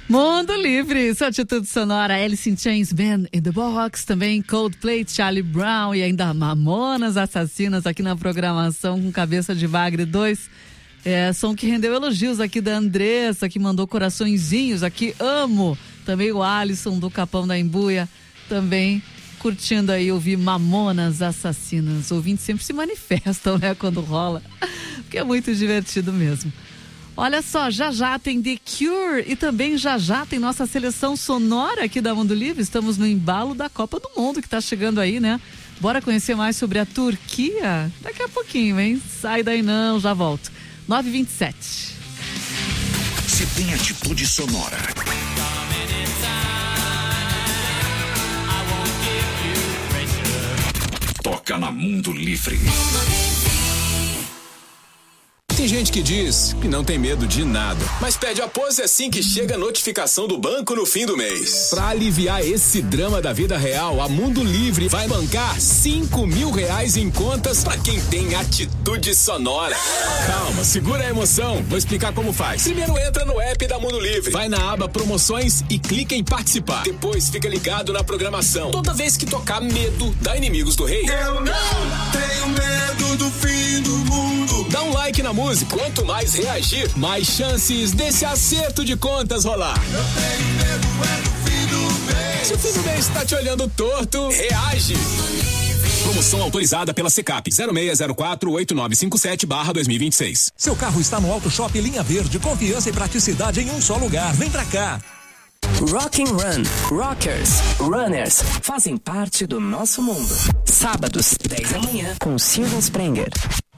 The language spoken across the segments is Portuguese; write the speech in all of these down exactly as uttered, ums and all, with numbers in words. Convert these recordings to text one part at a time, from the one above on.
Mundo Livre, sua atitude sonora, Alice in Chains, Man in the Box, também Coldplay, Charlie Brown e ainda Mamonas Assassinas aqui na programação com Cabeça de Bagre dois. É, som que rendeu elogios aqui da Andressa, que mandou coraçõezinhos aqui, amo. Também o Alisson do Capão da Embuia, também curtindo aí ouvir Mamonas Assassinas. Os ouvintes sempre se manifestam, né, quando rola, porque é muito divertido mesmo. Olha só, já já tem The Cure e também já já tem nossa seleção sonora aqui da Mundo Livre. Estamos no embalo da Copa do Mundo que tá chegando aí, né? Bora conhecer mais sobre a Turquia? Daqui a pouquinho, hein? Sai daí não, já volto. nove e vinte e sete. Se tem atitude sonora. Toca na Mundo Livre. Tem gente que diz que não tem medo de nada, mas pede apoio assim que chega a notificação do banco no fim do mês. Pra aliviar esse drama da vida real, a Mundo Livre vai bancar cinco mil reais em contas pra quem tem atitude sonora. Calma, segura a emoção, vou explicar como faz. Primeiro entra no app da Mundo Livre, vai na aba promoções e clica em participar. Depois fica ligado na programação. Toda vez que tocar Medo da Inimigos do Rei. Eu não tenho medo do fim do mundo. Dá um like na música. Quanto mais reagir, mais chances desse acerto de contas rolar. Eu tenho medo é do fim do mês. Se o fim do mês tá te olhando torto, reage. Promoção autorizada pela Secap zero seis zero quatro oito nove cinco sete barra dois mil e vinte e seis. Seu carro está no Auto Shop Linha Verde, confiança e praticidade em um só lugar. Vem pra cá. Rock and Run, Rockers, Runners fazem parte do nosso mundo. Sábados, dez da manhã, com Silvio Sprenger.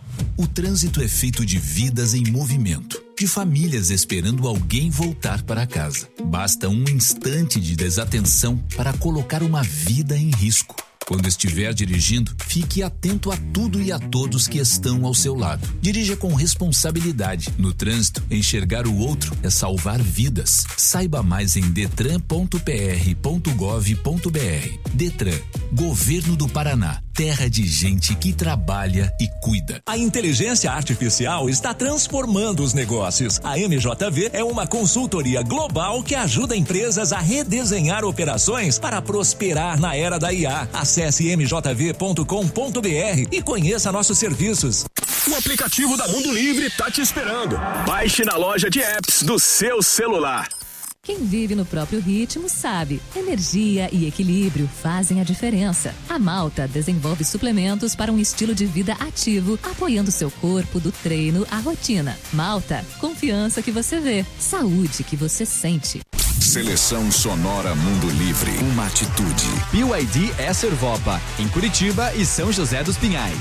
O trânsito é feito de vidas em movimento, de famílias esperando alguém voltar para casa. Basta um instante de desatenção para colocar uma vida em risco. Quando estiver dirigindo, fique atento a tudo e a todos que estão ao seu lado. Dirija com responsabilidade. No trânsito, enxergar o outro é salvar vidas. Saiba mais em detran ponto p r ponto gov ponto b r. Detran, Governo do Paraná. Terra de gente que trabalha e cuida. A inteligência artificial está transformando os negócios. A M J V é uma consultoria global que ajuda empresas a redesenhar operações para prosperar na era da I A. Acesse m j v ponto com ponto b r e conheça nossos serviços. O aplicativo da Mundo Livre tá te esperando. Baixe na loja de apps do seu celular. Quem vive no próprio ritmo sabe, energia e equilíbrio fazem a diferença. A Malta desenvolve suplementos para um estilo de vida ativo, apoiando seu corpo do treino à rotina. Malta, confiança que você vê, saúde que você sente. Seleção Sonora Mundo Livre, uma atitude. B Y D é Servopa, em Curitiba e São José dos Pinhais.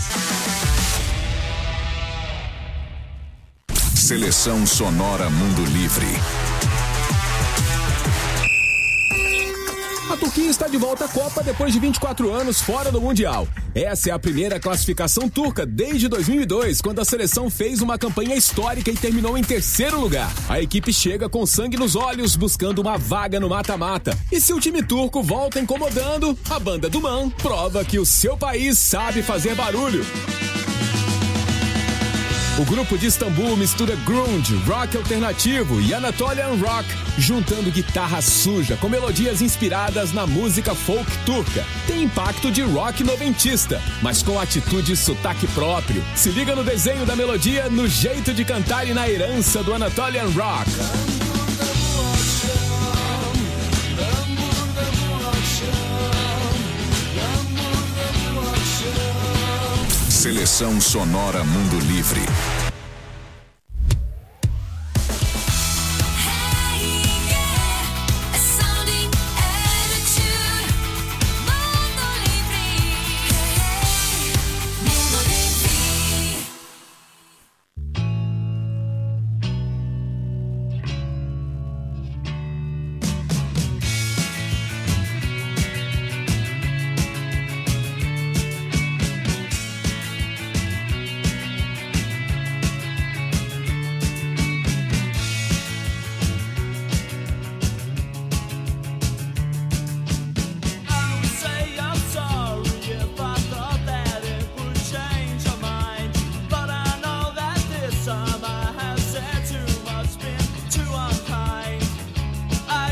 Seleção Sonora Mundo Livre. A Turquia está de volta à Copa depois de vinte e quatro anos fora do Mundial. Essa é a primeira classificação turca desde dois mil e dois, quando a seleção fez uma campanha histórica e terminou em terceiro lugar. A equipe chega com sangue nos olhos, buscando uma vaga no mata-mata. E se o time turco volta incomodando, a banda do Man prova que o seu país sabe fazer barulho. O grupo de Istambul mistura grunge, rock alternativo e Anatolian rock, juntando guitarra suja com melodias inspiradas na música folk turca. Tem impacto de rock noventista, mas com atitude e sotaque próprio. Se liga no desenho da melodia, no jeito de cantar e na herança do Anatolian rock. Seleção Sonora Mundo Livre. I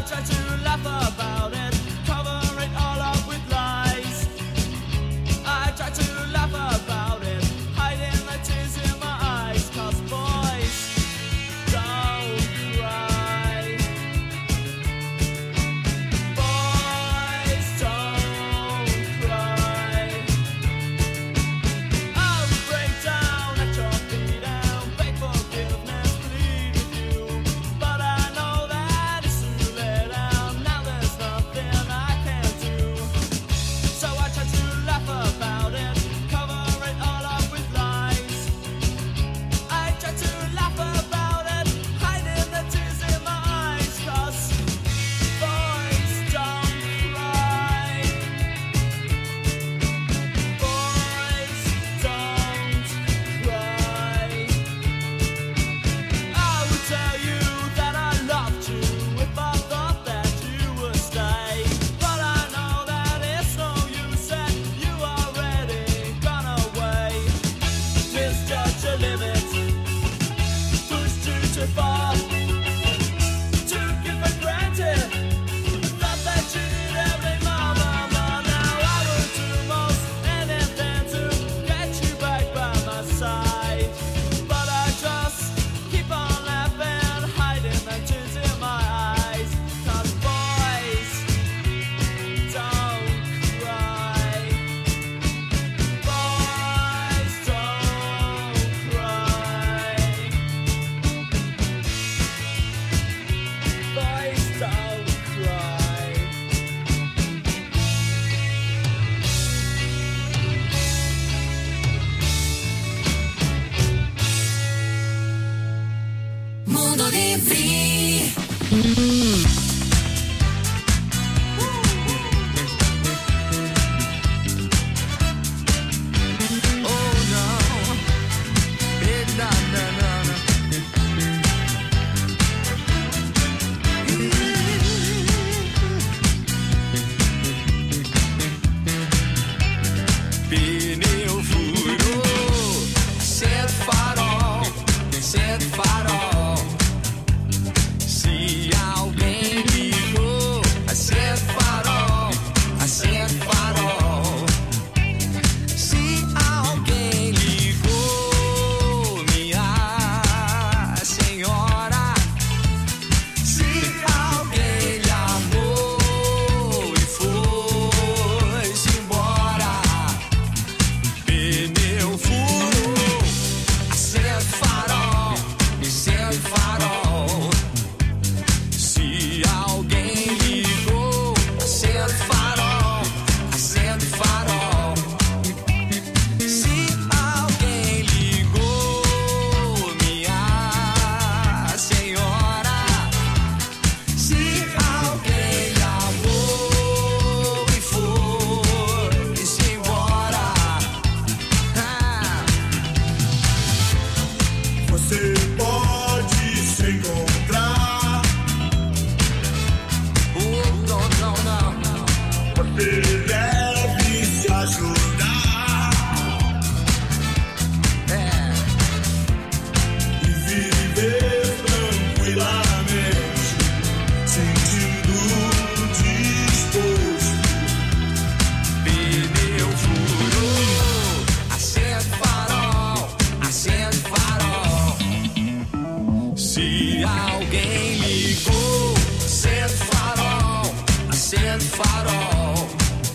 farol, acende farol. Se alguém ligou, acende farol, acende farol. Se alguém ligou, minha senhora. Se alguém amou e foi-se embora. Ah. Você pode se encontrar. Oh, não, não, não. Você deve se ajudar É. e viver tranquilamente, sentindo disposto. Pneu furou, acende farol, acende farol. Se alguém ligou, acende farol, acende farol.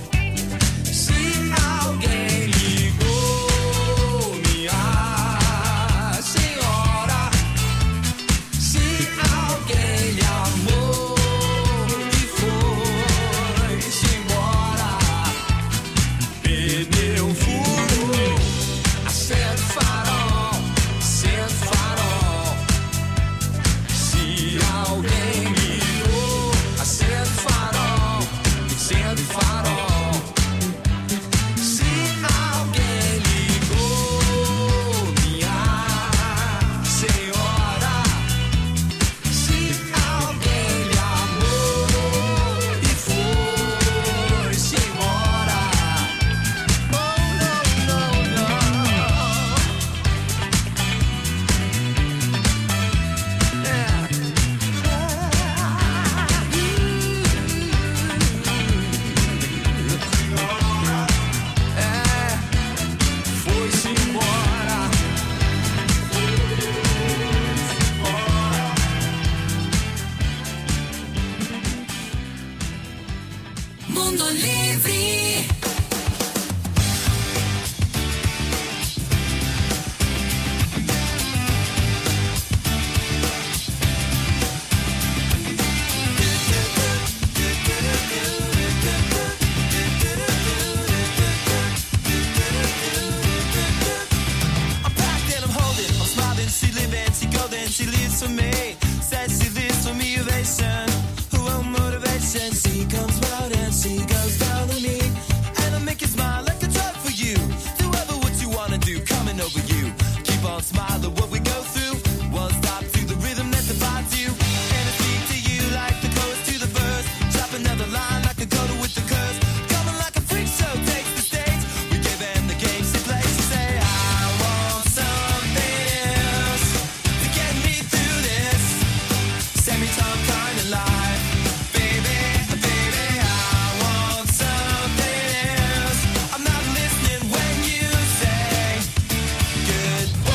Se alguém ligou, minha senhora. Se alguém lhe amou e foi-se embora. Pneu furou, acende farol, acende farol. Se alguém ligou, acende farol, acende farol. Se alguém ligou, minha senhora. Se alguém lhe amou e foi-se embora. Oh, não, não, não. É, foi-se embora. Mundo Livre. I'm packed and I'm holding, I'm smiling, she living, she golden, she lives for me. Says she lives for me, ovation, who will motivation. She comes round and she goes down on me, and I make you smile like a drug for you. Do ever what you wanna do, coming over you. Keep on smiling, what we go through. One stop to the rhythm that defines you, and I speak to you like the chorus to the verse. Drop another line like a coda with the curse. Coming like a freak show takes the stage. We give them the game she plays. She say, I want something else to get me through this semi-time kind of life. Baby, baby, I want something else. I'm not listening when you say goodbye.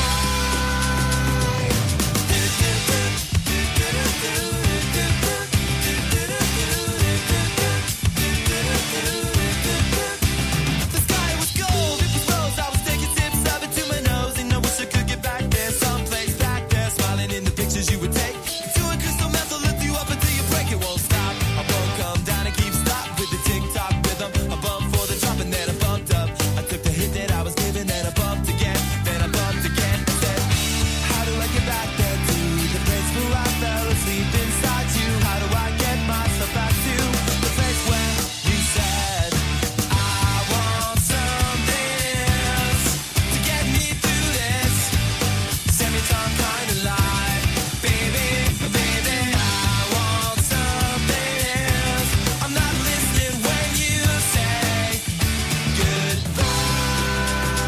The sky was gold, it was rose. I was taking tips up into my nose, and I wish I could get back there, someplace back there, smiling in the pictures you would take. To a crystal method, lift you up until you break, it won't stop. I won't come down and keep stop with the tick-tock rhythm. I bumped for the drop and then I bumped up. I took the hit that I was given and I bumped again, then I bumped again. I said, how do I get back there to the place where I fell asleep inside you? How do I get myself back to the place where you said, I want something else to get me through this semi-time kind of life. Baby, baby, I want something else. I'm not listening when you say goodbye.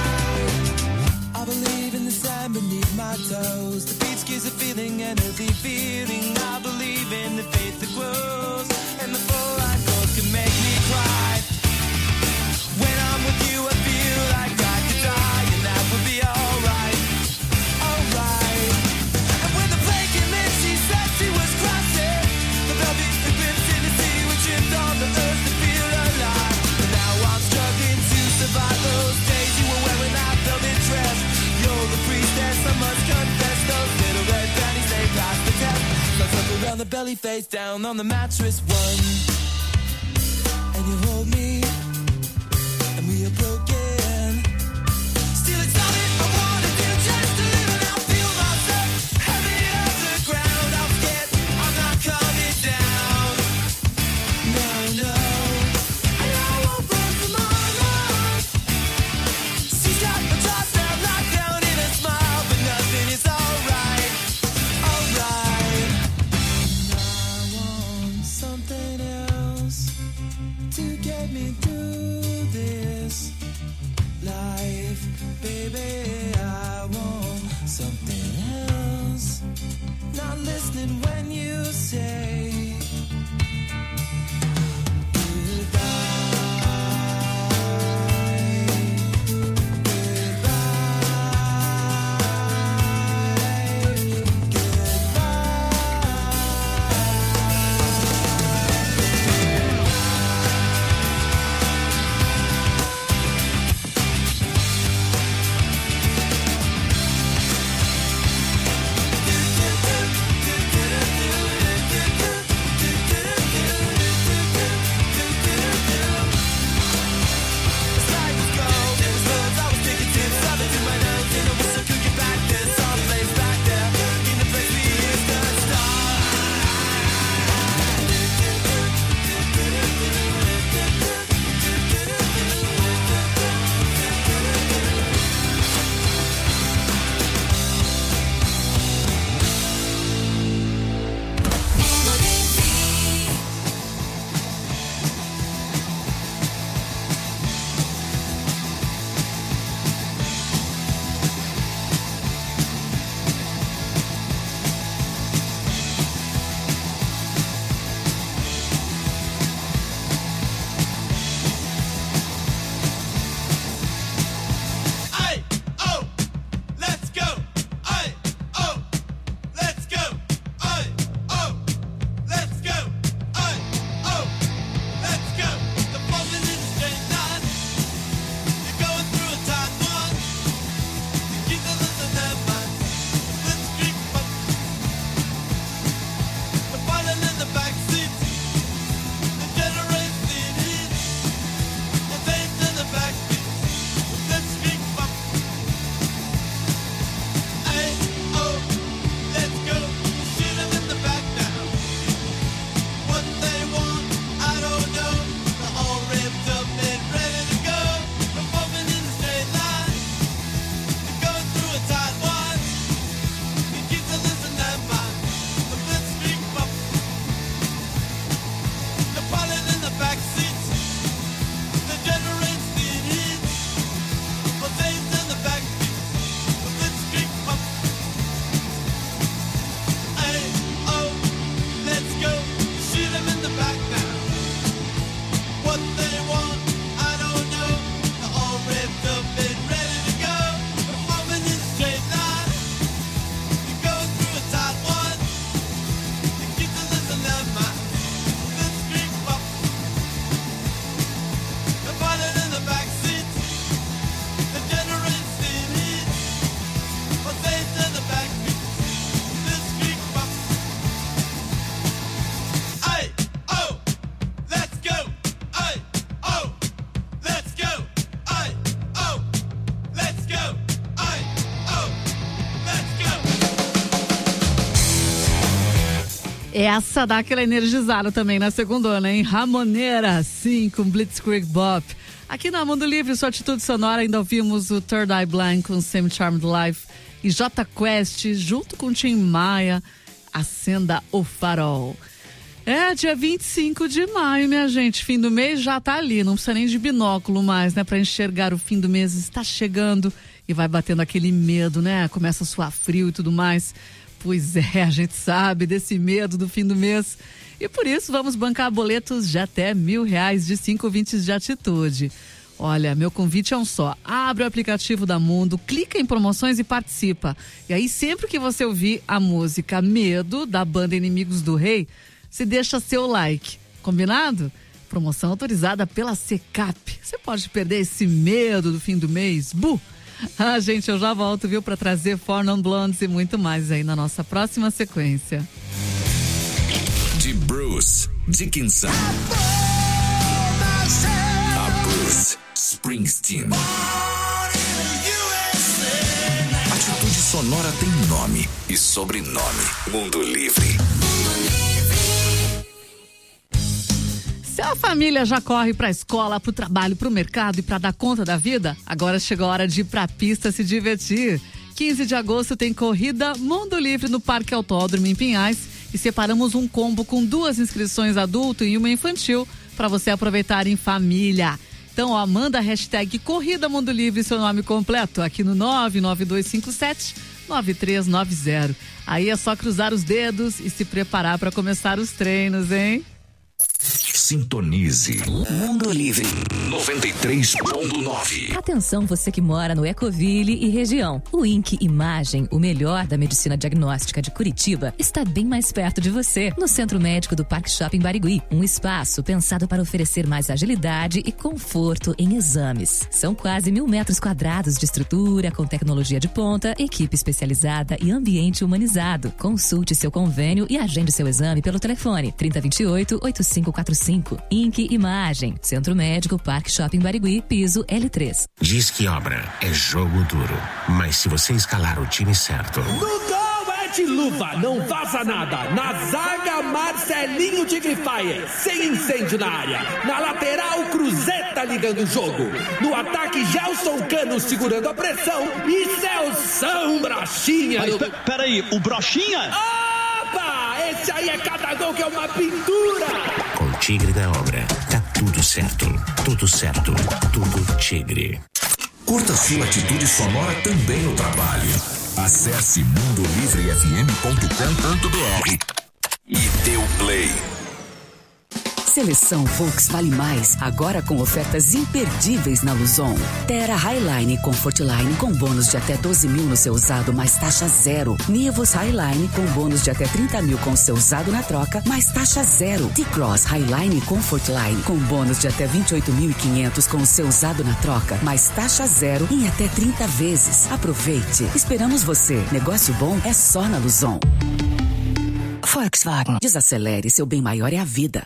I believe in the sand beneath my toes. The beach gives a feeling, an earthy feeling. I believe in the faith that grows, and the full line goes can make me cry. When I'm with you, I feel like I could die, and that would be alright, alright. And when the plane came in, she said she was crashing. The velvet ribbons in the sea were chipped on the earth to feel alive. And now I'm struggling to survive those days you were wearing that velvet dress. You're the priestess, I must confess. slowly face down on the mattress one. And you hold me, and we are broken. Still it's all I wanna do, just to live and I'll feel myself heavy off the ground. I'm scared, I'm not coming down. No, no, I know I won't run from my love. She's got my toss down, locked down in a smile, but nothing is alright, alright. I want something else to get me through this life, baby. I want something else. Not listening when you say Essa dá aquela energizada também na segundona, hein? Ramoneira, sim, com Blitzkrieg Bop. Aqui na Mundo Livre, sua atitude sonora, ainda ouvimos o Third Eye Blind com Same Charmed Life e J Quest, junto com Tim Maia, Acenda o Farol. É, dia vinte e cinco de maio, minha gente, fim do mês já tá ali, não precisa nem de binóculo mais, né? Pra enxergar o fim do mês, está chegando e vai batendo aquele medo, né? Começa a suar frio e tudo mais. Pois é, a gente sabe desse medo do fim do mês. E por isso vamos bancar boletos de até mil reais de cinco ouvintes de atitude. Olha, meu convite é um só. Abre o aplicativo da Mundo, clica em promoções e participa. E aí sempre que você ouvir a música Medo, da banda Inimigos do Rei, se deixa seu like. Combinado? Promoção autorizada pela Secap. Você pode perder esse medo do fim do mês. Bu! Ah, gente, eu já volto, viu, para trazer Four Non Blondes e muito mais aí na nossa próxima sequência. Bruce Dickinson. A Bruce Springsteen. Atitude Sonora tem nome e sobrenome. Mundo Livre. Se a família já corre para a escola, para o trabalho, para o mercado e para dar conta da vida, agora chegou a hora de ir para a pista se divertir. quinze de agosto tem corrida Mundo Livre no Parque Autódromo em Pinhais e separamos um combo com duas inscrições adulto e uma infantil para você aproveitar em família. Então, ó, manda a hashtag Corrida Mundo Livre e seu nome completo aqui no nove nove dois cinco sete nove três nove zero. Aí é só cruzar os dedos e se preparar para começar os treinos, hein? Sintonize Mundo Livre noventa e três ponto nove. Atenção você que mora no Ecoville e região. O I N C Imagem, o melhor da medicina diagnóstica de Curitiba, está bem mais perto de você, no Centro Médico do Parque Shopping Barigui. Um espaço pensado para oferecer mais agilidade e conforto em exames. São quase mil metros quadrados de estrutura com tecnologia de ponta, equipe especializada e ambiente humanizado. Consulte seu convênio e agende seu exame pelo telefone trinta vinte e oito, oitenta e cinco quarenta e cinco. I N C Imagem, Centro Médico, Parque Shopping Barigui, piso L três. Diz que obra é jogo duro, mas se você escalar o time certo... No gol é de luva, não vaza nada. Na zaga, Marcelinho Tigre Fire, sem incêndio na área. Na lateral, Cruzeta ligando o jogo. No ataque, Gelson Cano segurando a pressão. E Celção Brochinha. Mas, no... peraí, o Brochinha? Opa! Esse aí é cada gol que é uma pintura! Com Tigre da obra, tá tudo certo. Tudo certo. Tudo Tigre. Curta sua atitude sonora também no trabalho. Acesse mundo livre f m ponto com ponto b r e dê o play. Seleção Volks Vale Mais, agora com ofertas imperdíveis na Luzon. Terra Highline e Comfortline com bônus de até doze mil no seu usado, mais taxa zero. Nivus Highline com bônus de até trinta mil com seu usado na troca, mais taxa zero. T-Cross Highline e Comfortline com bônus de até vinte e oito mil e quinhentos com o seu usado na troca, mais taxa zero em até trinta vezes. Aproveite. Esperamos você. Negócio bom é só na Luzon. Volkswagen. Desacelere, seu bem maior é a vida.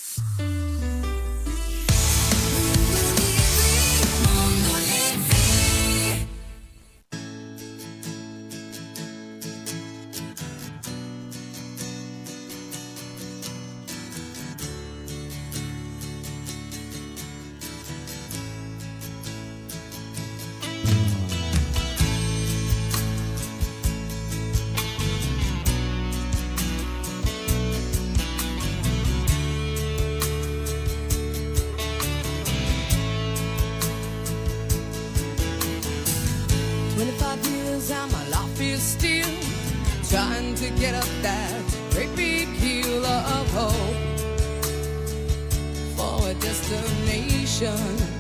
twenty-five years and my life is still trying to get up that great big hill of hope for a destination.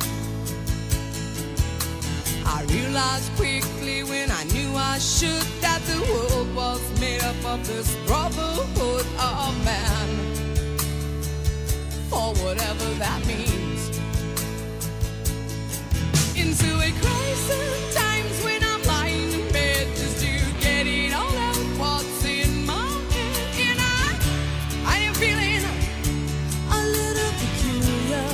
I realized quickly when I knew I should that the world was made up of this brotherhood of man, for whatever that means. Into a crisis times when I'm lying in bed just to get it all out what's in my head. And I, I am feeling a little peculiar.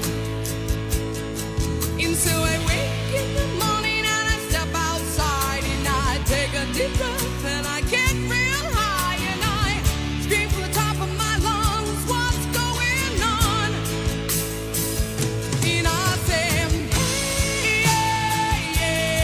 And so I wake in the morning and I step outside and I take a deep breath and I get real high and I scream from the top of my lungs, what's going on? And I say, hey, yeah, yeah.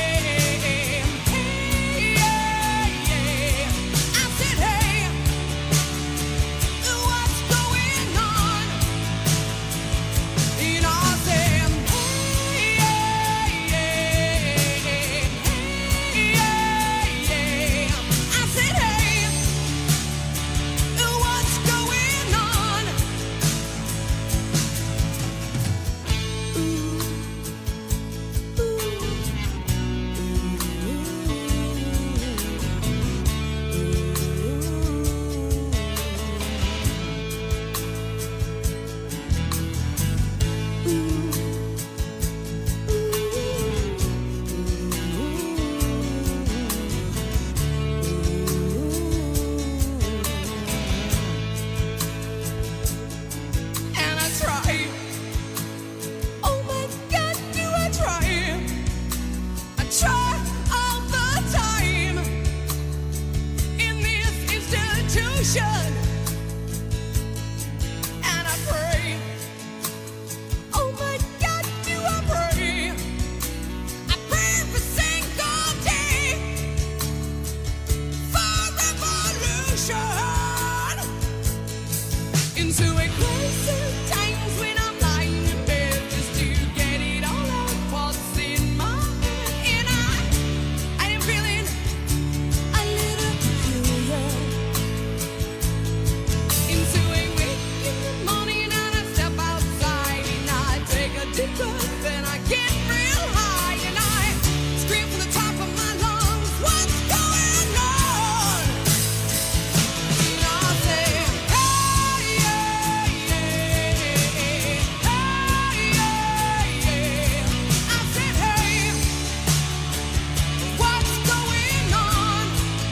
revolution. And I pray, oh my God, do I pray. I pray every single day for revolution. Into a crisis times when I'm lying in bed just to get it all out what's in my head. And I, I am feeling a little peculiar. Into a wake in the morning and I step outside and I take a deep breath and I get real high and I scream from the top of my lungs, what's going on? And I say, hey, yeah, yeah, hey, yeah, yeah. I said, hey, what's going on?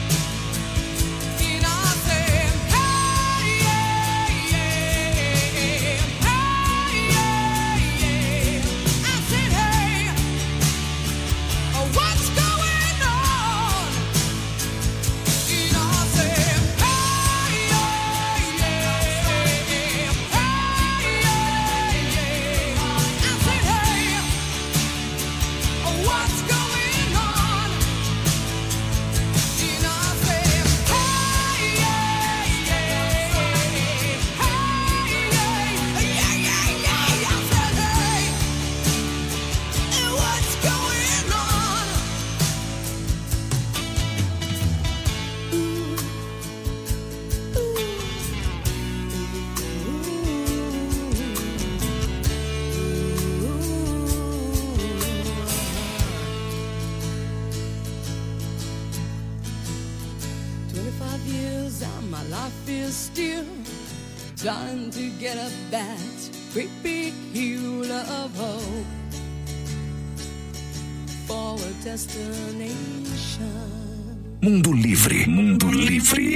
And I said, hey, yeah, yeah, hey, yeah, yeah. I said, hey, what's going on? And I said, hey, yeah, yeah, hey, yeah, yeah. I said, hey, what's going on? And I said, hey, yeah, yeah, hey, yeah, yeah, yeah, yeah. I said, hey, what's going on? Twenty-five years and my life is still trying to get up that great big hill of hope for a destination. Mundo Livre, Mundo Livre.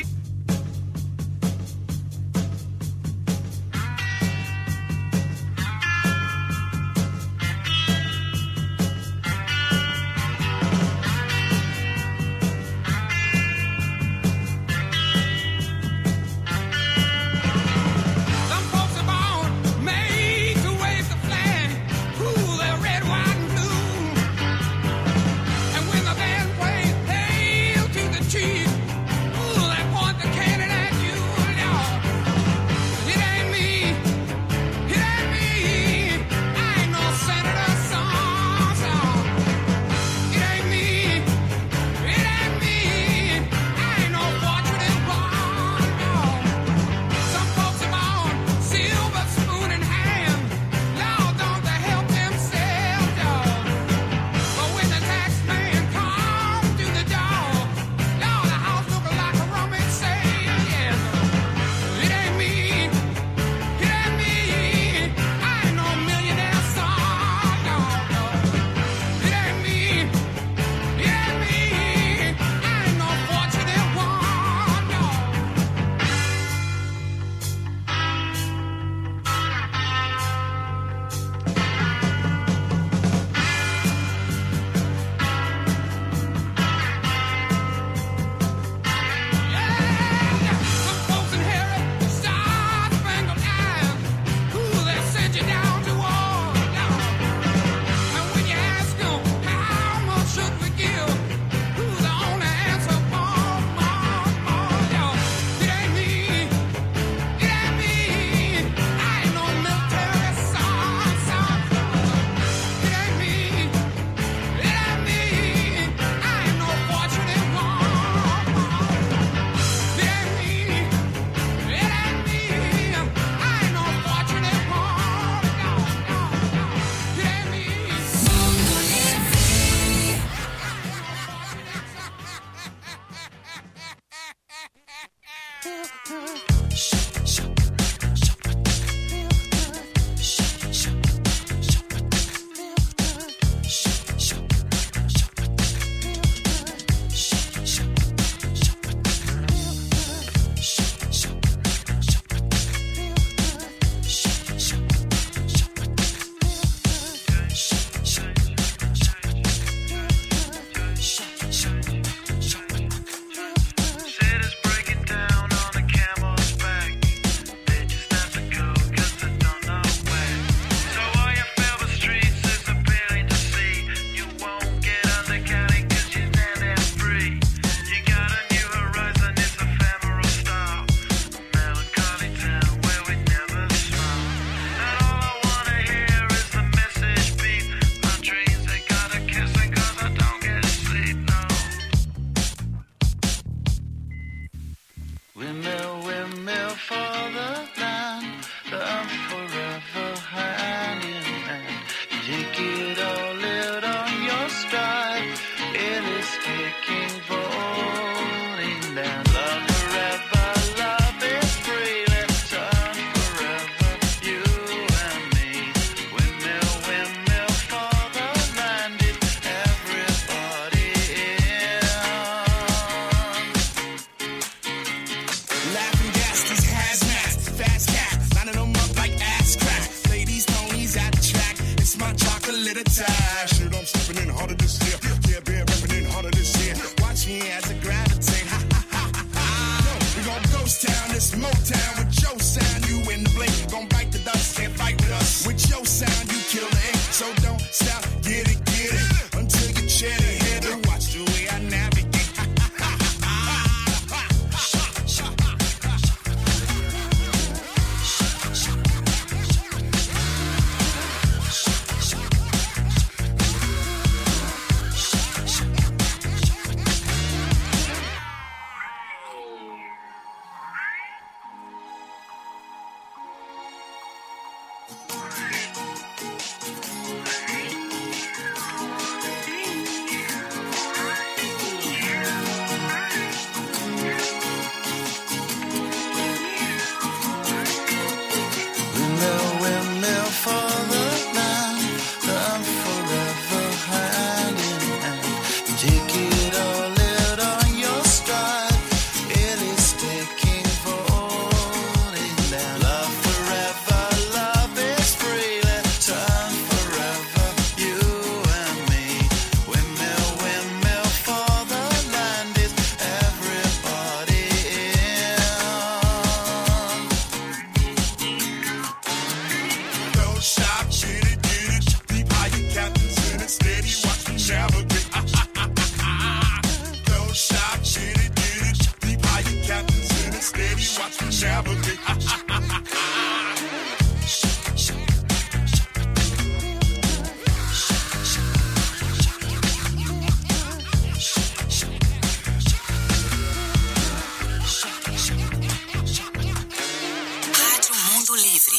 Some folks are born made to wave the flag, ooh, they're red, white, and blue. And when the band plays "Hail to the Chief," ooh, they point the cannon at you. No, it ain't me, it ain't me. I ain't no senator, son, son. It ain't me, it ain't me. I ain't no fortunate one, no. Some folks are born silver spoon in hand. Lord, don't they help themselves, dog? But when the tax man comes to the door, Lord, the house look like a rummage sale, yes. It ain't me, it ain't me. I ain't no millionaire son, no, no. It ain't me, it ain't me. I ain't no fortunate one, no. Some folks inherit star-spangled eyes. Ooh, they send you down to war. And when you ask 'em how much should we give, ooh, the only answer, more, more, more. Yo, it ain't me, it ain't me. I ain't no military son, son. It ain't me, it ain't me. I ain't no fortunate one. It ain't me, it ain't me. I ain't no fortunate one. No, no, no. It ain't me. Said it's breaking down on the couch. Windmill, windmill for the land, the forever hand in hand. Take it all out on your stride, it is taking voting down. Love forever, love is free, let's turn forever, you and me. Windmill, windmill for the land, it's everybody in. Laughing gas, these hazmats, fast cat, lining them up like ass crack. Ladies, ponies at the track, it's my chocolate attack. Shit, I'm stepping in harder this year. Yeah, beer repping in harder this year. Watch me as I gravitate. Ha ha ha ha ha. We gon' ghost town, this Motown with your sound. You in the blink, gon' bite the dust, can't fight with us. With your sound, you kill the ink, so don't stop, get it, get it, until you chat it, hit it. Watch the way I navigate. Windmill, windmill for the land, the forever hand in hand. Take it all out on your stride, it is taking voting down. Love forever, love is free, let's turn forever, you and me. Windmill, windmill for the land, is everybody in. Don't stop, get it, get it. Deep high, you captains in it, steady. Watch me navigate. Don't stop, get it, get it. Deep high, you captains in it, steady. Watch me navigate. Rádio Mundo Livre.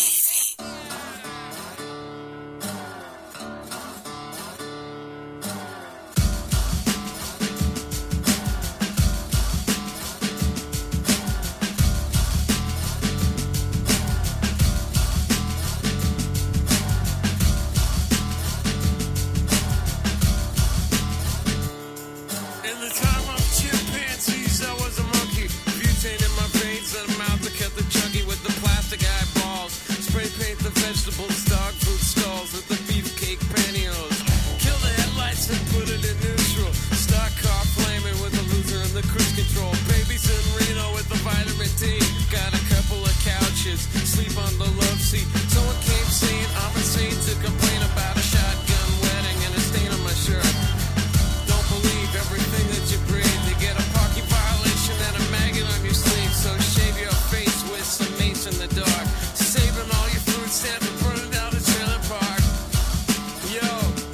In the time of chimpanzees, I was a monkey. Butane in my veins and a mouth to cut the chunky with the plastic eyeballs. Spray paint the vegetables, dog food skulls with the beefcake pantyhose. Kill the headlights and put it in neutral. Stock car flaming with the loser and the cruise control. Babies in Reno with the vitamin D. Got a couple of couches, sleep on the love seat. Someone came saying I'm insane to complain about a shotgun wedding and a stain on my shirt. Don't believe everything that you breathe. You get a parking violation and a maggot on your sleeve. So shave your face with some mace in the dark. Saving all your food stamps and burning down the trailer park. Yo,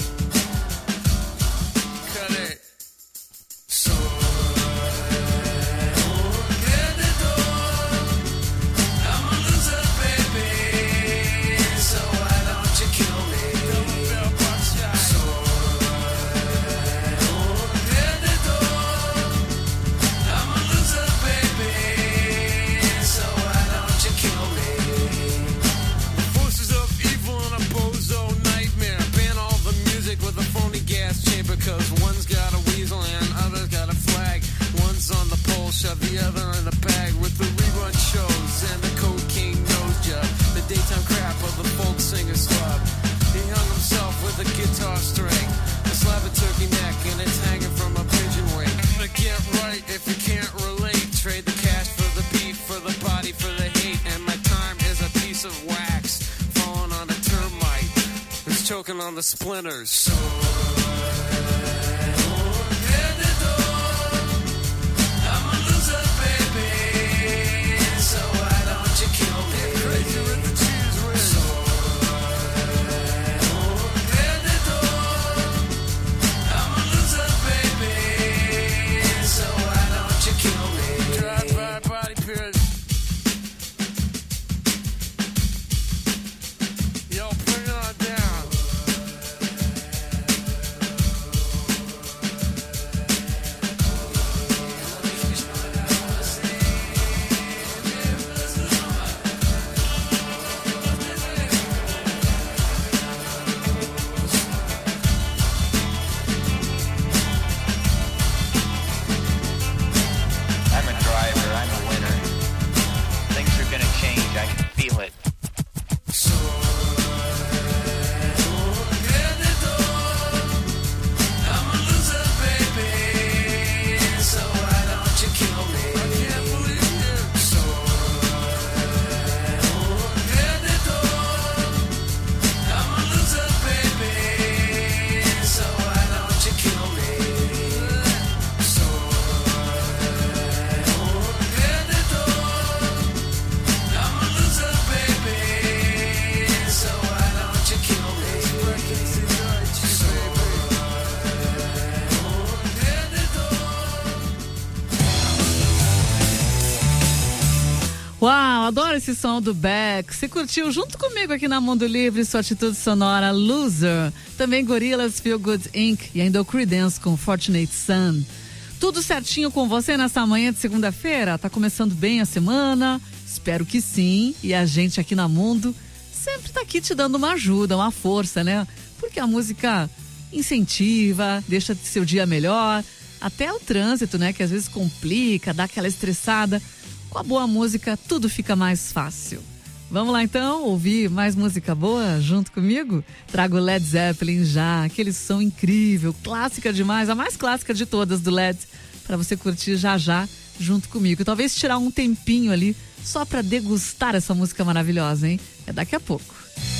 cut it. So I'm a loser, baby. So why don't you kill me? Double bell box shot. So I'm a loser, baby. So why don't you kill me? Forces of evil and a bozo nightmare. Ban all the music with a phony gas chamber. Cause one's got a weasel and other's got a flag. One's on the pole, shove the other in a bag. With the rerun shows and the cocaine nose job. The daytime crap of the folk singer slub. He hung himself with a guitar string. A slab of turkey neck and it's hanging from a pigeon wing. But get right if you can't relate. Trade the cash for the beef, for the body, for the hate. And my time is a piece of wax falling on a termite. It's choking on the splinters. So I'm a loser, baby. So why don't you kill me? Get crazy with the cheese whiz. So I'm a loser, baby. So why don't you kill me? Drive by body pure Uau, adoro esse som do Beck. Você curtiu junto comigo aqui na Mundo Livre sua atitude sonora Loser. Também Gorillaz, Feel Good incorporated e ainda o Creedence com Fortunate Son. Tudo certinho com você nessa manhã de segunda-feira? Tá começando bem a semana? Espero que sim. E a gente aqui na Mundo sempre tá aqui te dando uma ajuda, uma força, né? Porque a música incentiva, deixa seu dia melhor. Até o trânsito, né? Que às vezes complica, dá aquela estressada. Com a boa música, tudo fica mais fácil. Vamos lá então, ouvir mais música boa junto comigo? Trago Led Zeppelin já, aquele som incrível, clássica demais, a mais clássica de todas do Led, para você curtir já já junto comigo. Talvez tirar um tempinho ali só para degustar essa música maravilhosa, hein? É daqui a pouco.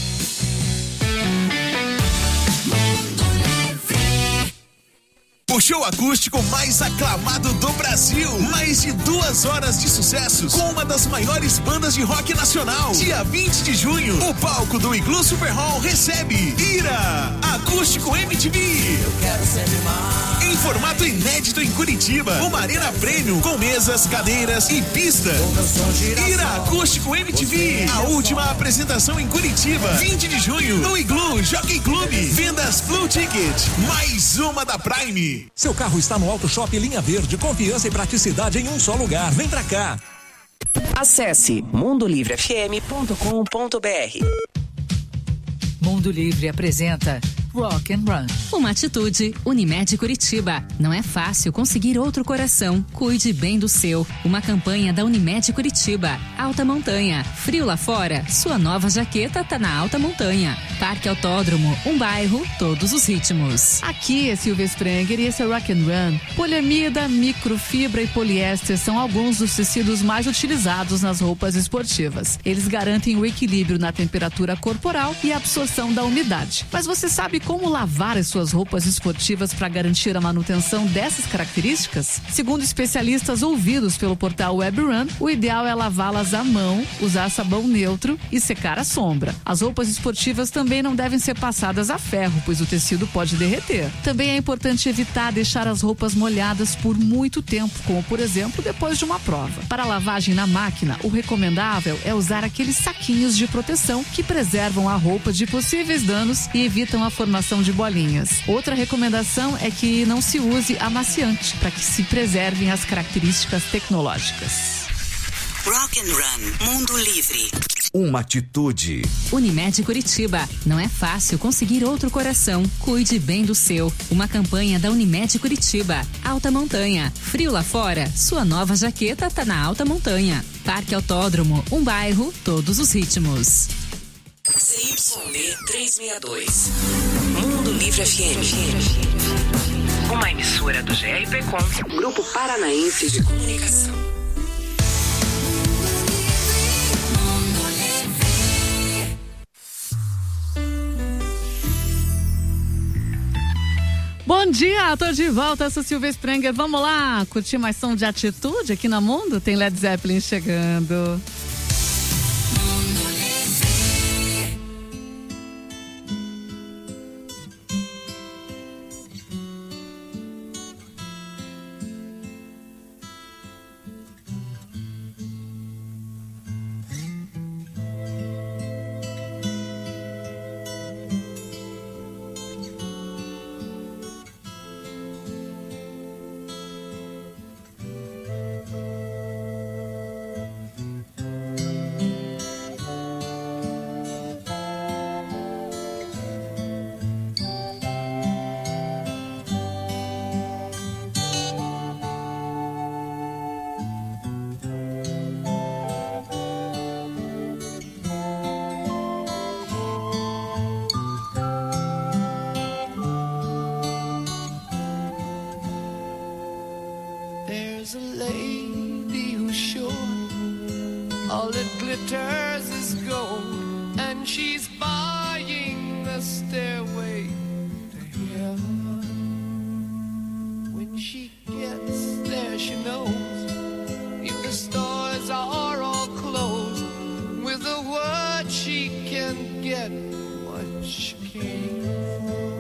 O show acústico mais aclamado do Brasil. Mais de duas horas de sucessos com uma das maiores bandas de rock nacional. Dia vinte de junho, o palco do Iglu Super Hall recebe Ira, Acústico M T V. Eu quero sempre mais. Em formato inédito em Curitiba. Uma arena premium com mesas, cadeiras e pista. Ira, Acústico M T V. A última apresentação em Curitiba. vinte de junho, no Iglu Jockey Club. Vendas Blue Ticket. Mais uma da Prime. Seu carro está no Auto Shop Linha Verde, confiança e praticidade em um só lugar. Vem pra cá. Acesse mundo livre f m ponto com ponto b r. Mundo Livre apresenta Rock and Run. Uma atitude, Unimed Curitiba. Não é fácil conseguir outro coração. Cuide bem do seu. Uma campanha da Unimed Curitiba. Alta Montanha. Frio lá fora? Sua nova jaqueta tá na Alta Montanha. Parque Autódromo. Um bairro, todos os ritmos. Aqui é Silvia Sprenger e esse é Rock and Run. Poliamida, microfibra e poliéster são alguns dos tecidos mais utilizados nas roupas esportivas. Eles garantem o equilíbrio na temperatura corporal e a absorção da umidade. Mas você sabe como lavar as suas roupas esportivas para garantir a manutenção dessas características? Segundo especialistas ouvidos pelo portal WebRun, o ideal é lavá-las à mão, usar sabão neutro e secar à sombra. As roupas esportivas também não devem ser passadas a ferro, pois o tecido pode derreter. Também é importante evitar deixar as roupas molhadas por muito tempo, como por exemplo depois de uma prova. Para a lavagem na máquina, o recomendável é usar aqueles saquinhos de proteção que preservam a roupa de possíveis danos e evitam a formação de bolinhas. Outra recomendação é que não se use amaciante, para que se preservem as características tecnológicas. Rock and Run, Mundo Livre. Uma atitude. Unimed Curitiba. Não é fácil conseguir outro coração. Cuide bem do seu. Uma campanha da Unimed Curitiba. Alta Montanha. Frio lá fora? Sua nova jaqueta tá na Alta Montanha. Parque Autódromo. Um bairro, todos os ritmos. C Y D trezentos e sessenta e dois. Mundo Livre F M. Uma emissora do G R P Com, Grupo Paranaense de Comunicação. Bom dia, tô de volta, sou Silvia Sprenger. Vamos lá, curtir mais som de atitude aqui na Mundo? Tem Led Zeppelin chegando. There's a lady who's sure all that glitters is gold, and she's buying the stairway to heaven. When she gets there, she knows if the stores are all closed, with a word she can get what she came for.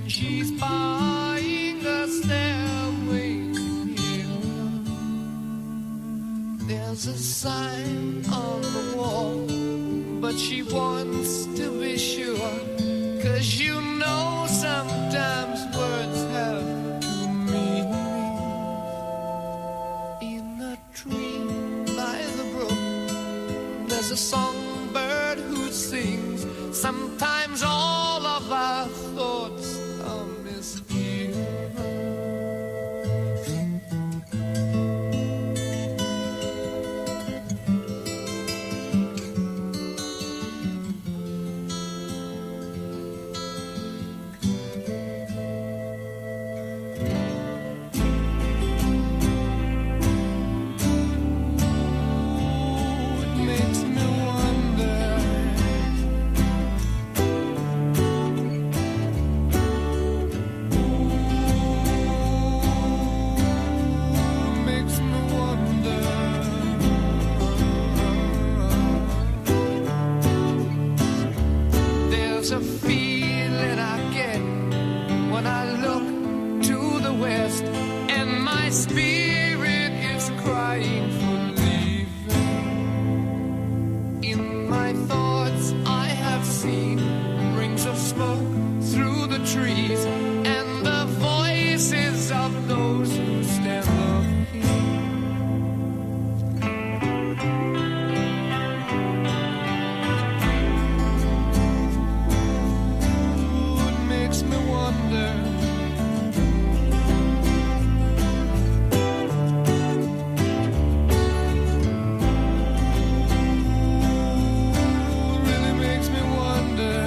and she's buying a stairway here. There's a sign on the wall, but she wants to be sure, 'cause you know sometimes words have two meanings. In a tree by the brook, there's a songbird who sings. Sometimes all of our thoughts are misgiven. There's a feeling I get when I look to the west, and my spirit is crying for leaving. In my thoughts I have seen rings of smoke through the trees, and the voices of those who stand up here. Makes me wonder. Really makes me wonder.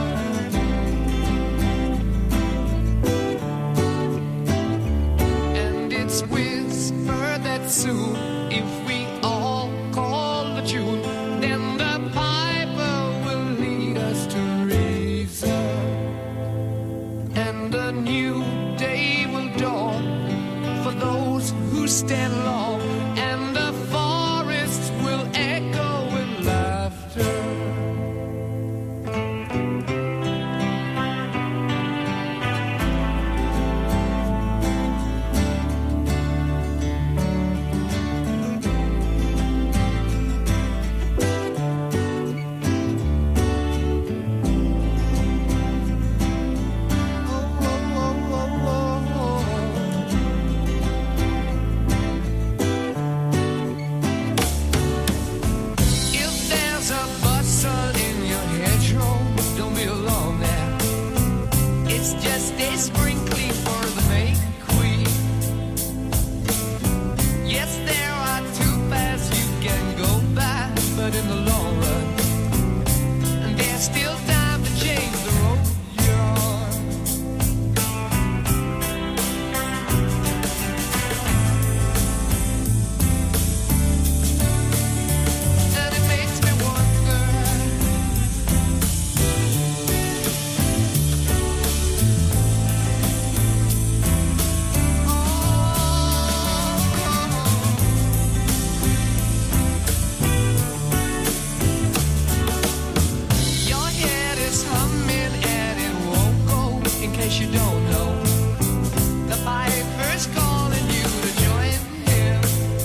And it's whispered that soon, if we all call the tune, then the piper will lead us to reason. And a new day will dawn for those who stand long, and the forests will echo with laughter. If there's a bustle in your hedgerow, don't be alone there. It's just a sprinkling for the May Queen. Yes, there are two paths you can go by, but in the long run, there's still time to change the road you're on. And it makes me wonder. Your head is humming and it won't go. In case you don't know, the piper's calling you to join him.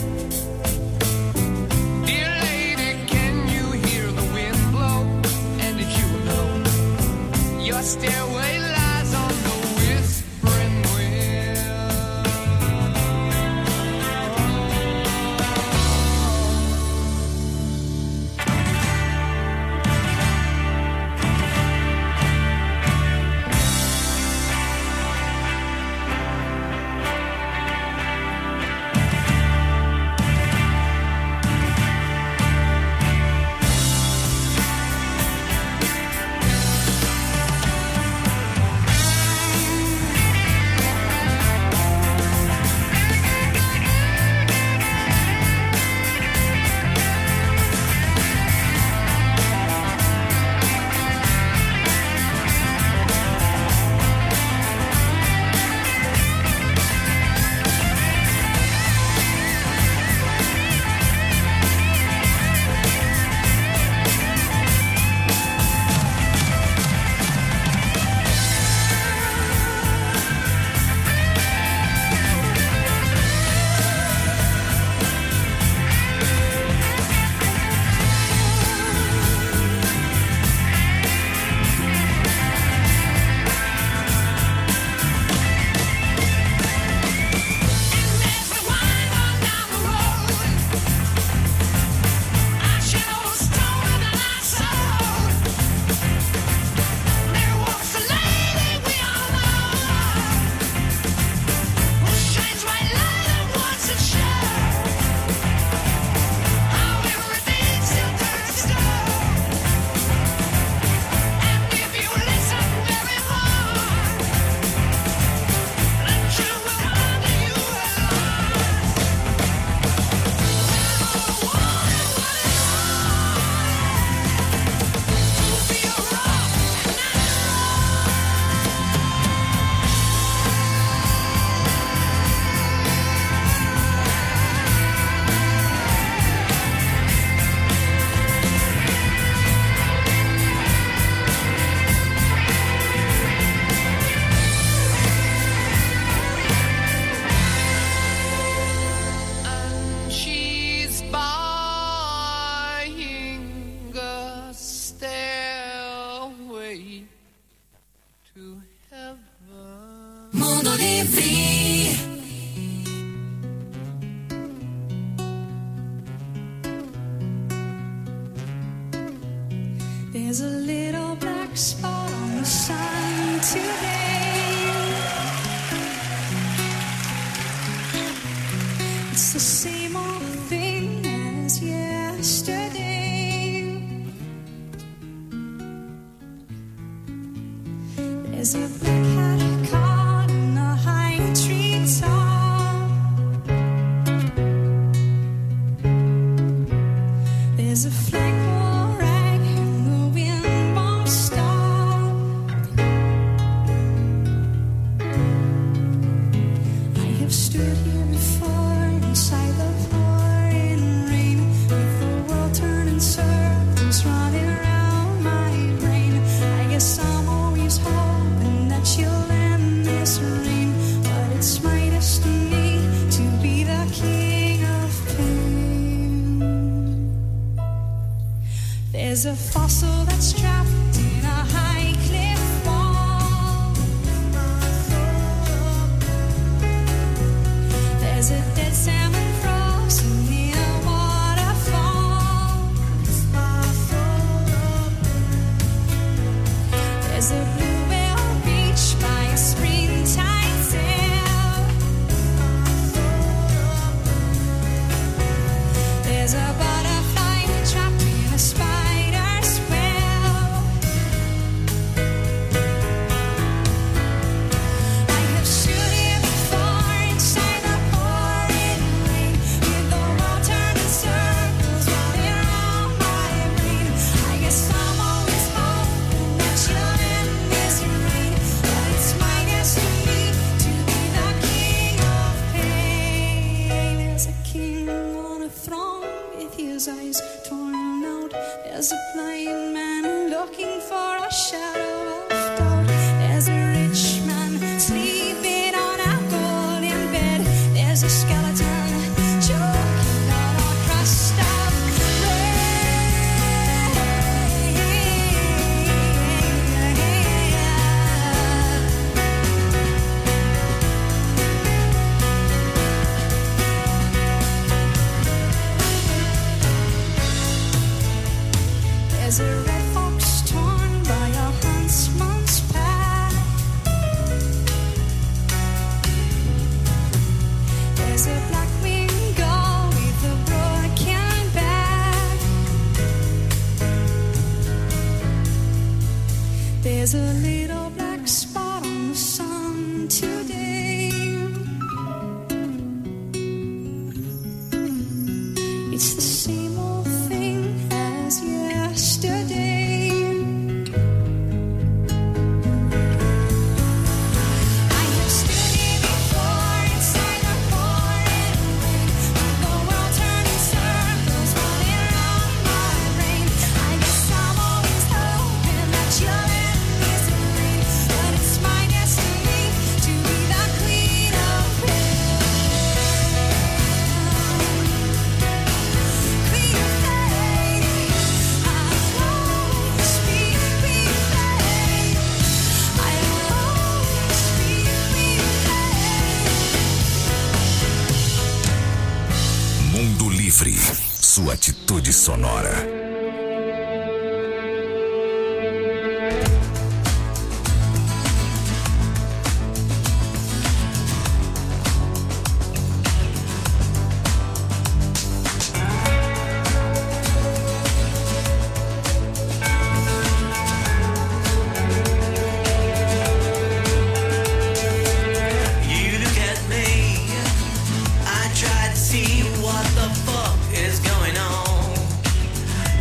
Dear lady, can you hear the wind blow? And did you know your stairway lies on the whispering wind? Mundo Livre. There's a little black spot on the sun today. It's the same old thing as yesterday. There's a black hat caught in a high tree top. There's a flagpole rag and the wind won't stop. I have stood here before inside the pouring rain, with the world turning circles running around my brain. I guess I'm always hoping that you'll end this rain, but it's my destiny to be the king of pain. There's a fossil that's trapped in a high cliff wall. There's a dead salmon frozen near a waterfall. There's a blue whale beach by a springtide sail. There's a butterfly trapped in a spider's web. I have stood here before inside the pouring rain, with the world turning circles running around my brain. I guess I'm always hoping that you'll end this rain, but it's my destiny to be the king of pain. There's a king on a throne with his eyes torn out. There's a blind man looking for a shadow of doubt. There's a rich man sleeping on a golden bed. There's a skeleton choking on a crust of There's a red fox torn by a huntsman's pack. There's a black-winged gull with a broken back. There's a little black spot on the sun today. It's the same old thing as yesterday. I have stood here before inside the pouring rain, with the world turning circles running around my brain. I guess I'm always hoping that you'll end this rain, but it's my destiny to be the queen of pain. Queen of pain. I'll always be queen of pain. I'll always be queen of pain. Mundo Livre, sua atitude sonora. You look at me, I try to see what the fuck is going on.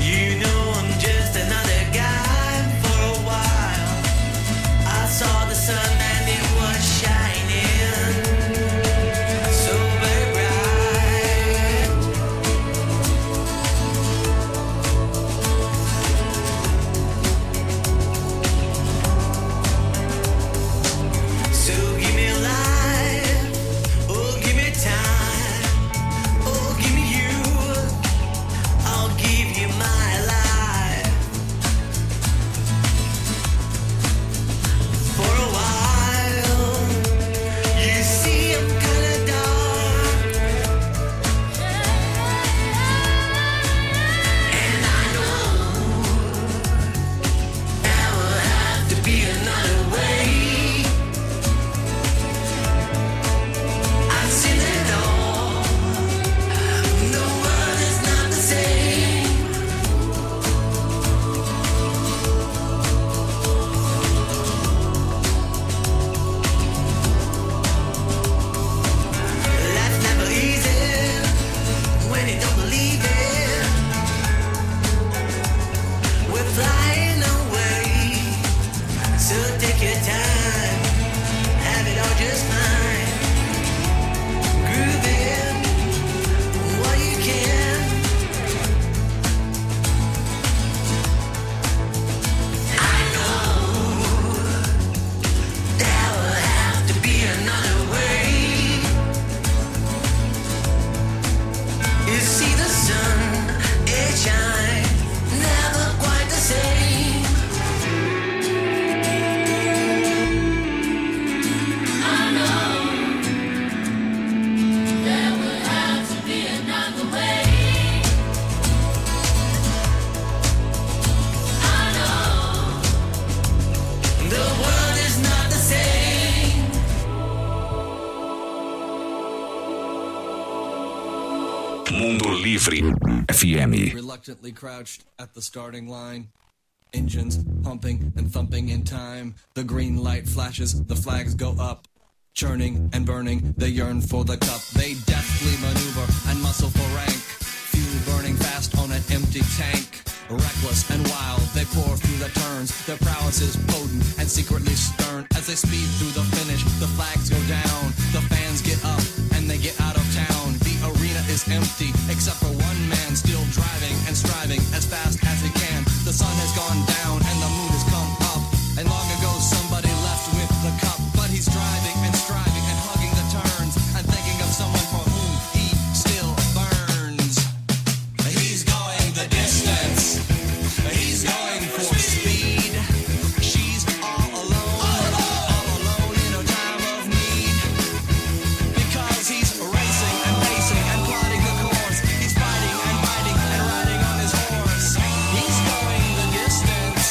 Livre F M. Reluctantly crouched at the starting line. Engines pumping and thumping in time. The green light flashes, the flags go up. Churning and burning, they yearn for the cup. They deftly maneuver and muscle for rank. Fuel burning fast on an empty tank. Reckless and wild, they pour through the turns. Their prowess is potent and secretly stern. As they speed through the finish, the flags go down. The fans get up and they get out of town. The arena is empty, except for one man still driving and striving as fast as he can. The sun has gone down and the moon has come up. And long ago somebody left with the cup. But he's driving and striving and hugging the turns and thinking of someone for whom he still burns. He's going the distance. He's going for speed. She's all alone, all alone in a time of need. Because he's racing and pacing and plotting the course. He's fighting and fighting and riding on his horse. He's going the distance.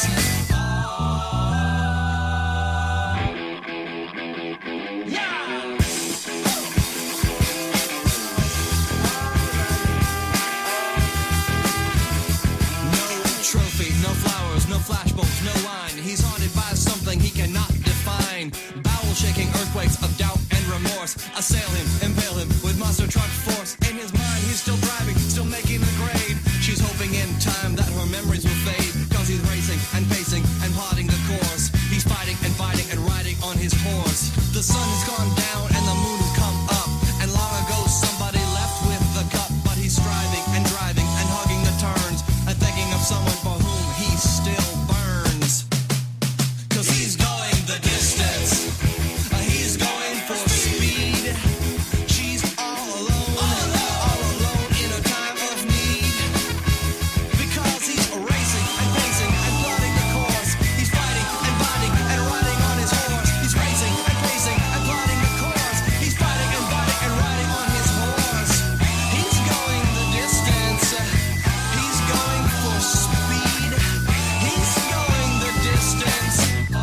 Trophy, no flowers, no flashbulbs, no wine. He's haunted by something he cannot define. Bowel-shaking earthquakes of doubt and remorse assail him, impale him with monster truck force. In his mind, he's still driving, still making the grade. She's hoping in time that her memories will fade. Cause he's racing and pacing and plotting the course. He's fighting and fighting and riding on his horse. The sun has gone down and the moon has come up. And long ago somebody left with the cup. But he's striving and driving and hugging the turns and thinking of someone for whom he still burns. Cause he's going the distance. Uh, He's going for speed. She's all alone, all alone in a time of need. Because he's racing and pacing and plotting the course. He's fighting and fighting and riding on his horse. He's racing and pacing and plotting the course. He's fighting and fighting and riding on his horse. He's going the distance. He's going for speed. He's going the distance.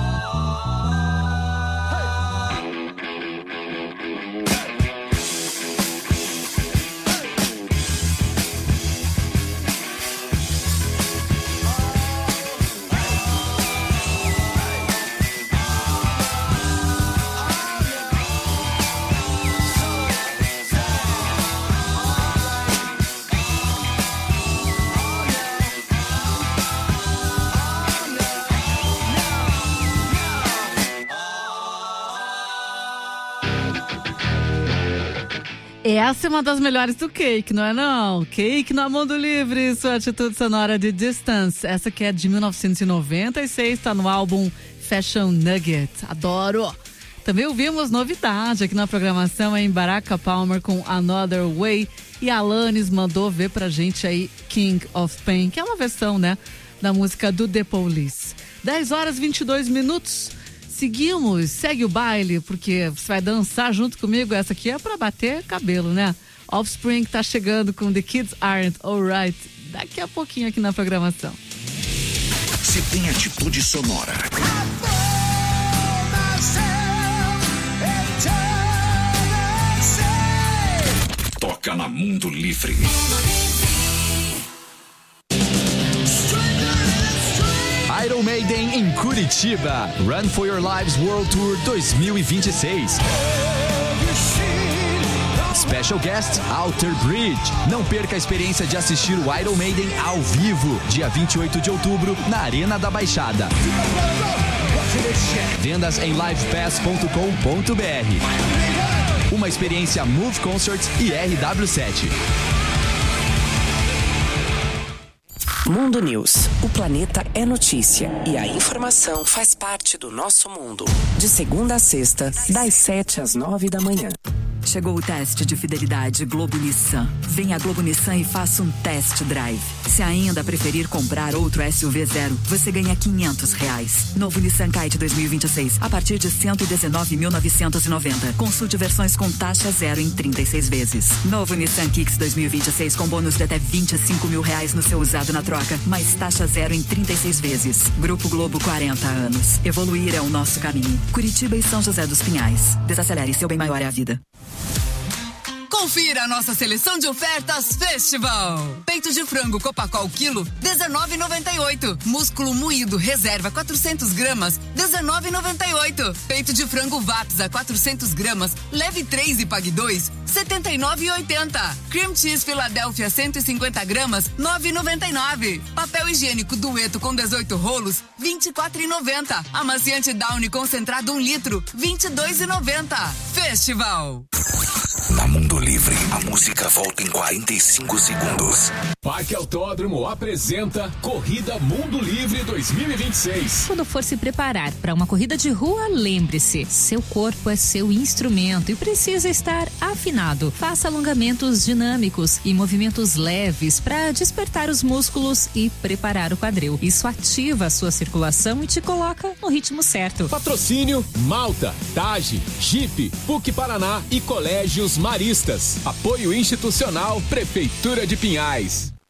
Essa é uma das melhores do Cake, não é não? Cake no Mundo Livre, sua atitude sonora de Distance. Essa que é de mil novecentos e noventa e seis, tá no álbum Fashion Nugget. Adoro! Também ouvimos novidade aqui na programação em Baraka Palmer com Another Way. E a Alanis mandou ver pra gente aí King of Pain, que é uma versão, né, da música do The Police. dez horas e vinte e dois minutos. Seguimos, segue o baile, porque você vai dançar junto comigo. Essa aqui é pra bater cabelo, né? Offspring tá chegando com The Kids Aren't Alright daqui a pouquinho aqui na programação. Se tem atitude sonora, toca na Mundo Livre. Iron Maiden em Curitiba. Run for Your Lives World Tour dois mil e vinte e seis. Special Guest Outer Bridge. Não perca a experiência de assistir o Iron Maiden ao vivo, dia vinte e oito de outubro, na Arena da Baixada. Vendas em live pass ponto com ponto b r. Uma experiência Move Concerts e R W sete. Mundo News. O planeta é notícia e a informação faz parte do nosso mundo. De segunda a sexta, das sete às nove da manhã. Chegou o teste de fidelidade Globo Nissan. Venha à Globo Nissan e faça um test drive. Se ainda preferir comprar outro S U V zero, você ganha quinhentos reais. Novo Nissan Kite dois mil e vinte e seis, a partir de cento e dezenove mil novecentos e noventa. Consulte versões com taxa zero em trinta e seis vezes. Novo Nissan Kicks dois mil e vinte e seis com bônus de até vinte e cinco mil reais no seu usado na troca, mais taxa zero em trinta e seis vezes. Grupo Globo, quarenta anos. Evoluir é o nosso caminho. Curitiba e São José dos Pinhais. Desacelere, seu bem maior é a vida. Confira a nossa seleção de ofertas Festival. Peito de frango Copacol quilo, dezenove e noventa e oito. Músculo moído reserva quatrocentos gramas, dezenove e noventa e oito. Peito de frango Vapsa quatrocentos gramas, leve três e pague dois, setenta e nove e oitenta. Cream cheese Philadelphia cento e cinquenta gramas, nove e noventa e nove. Papel higiênico Dueto com dezoito rolos, vinte e quatro e noventa. Amaciante Downy concentrado um litro, vinte e dois e noventa. Festival. Na Mundo Livre, a música volta em quarenta e cinco segundos. Parque Autódromo apresenta Corrida Mundo Livre dois mil e vinte e seis. Quando for se preparar para uma corrida de rua, lembre-se, seu corpo é seu instrumento e precisa estar afinado. Faça alongamentos dinâmicos e movimentos leves para despertar os músculos e preparar o quadril. Isso ativa a sua circulação e te coloca no ritmo certo. Patrocínio Malta, Tage, Jeep, P U C Paraná e Colégios Maristas. Apoio institucional Prefeitura de Pinhais.